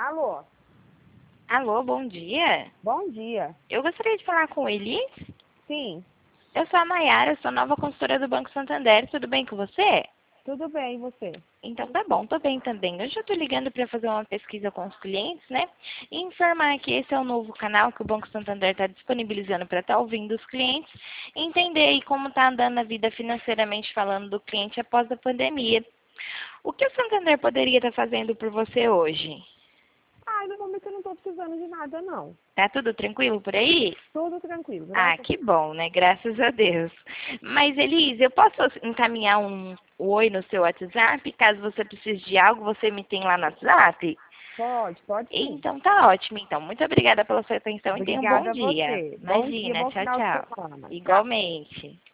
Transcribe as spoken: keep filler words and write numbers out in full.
Alô, Alô, bom dia. bom dia. Eu gostaria de falar com o Elis. Sim, Eu sou a Mayara, eu sou nova consultora do Banco Santander. Tudo bem com você? tudo bem, e você? Então tá bom, tô bem também. Hoje eu tô ligando para fazer uma pesquisa com os clientes, né? E informar que esse é o novo canal que o Banco Santander está disponibilizando para estar ouvindo os clientes e entender aí como tá andando a vida financeiramente falando do cliente após a pandemia. O que o Santander poderia estar fazendo por você hoje? Ai, no momento eu não tô precisando de nada, não. Tá tudo tranquilo por aí? Tudo tranquilo, Ah, graças que bom, né? Graças a Deus. Mas, Elise, eu posso encaminhar um oi no seu WhatsApp? Caso você precise de algo, você me tem lá no WhatsApp? Pode, pode sim. Então, tá ótimo. Então, muito obrigada pela sua atenção e tenha um bom Obrigada a dia. você. Bom dia, Imagina, bom tchau, final de tchau. semana. Tchau. Igualmente.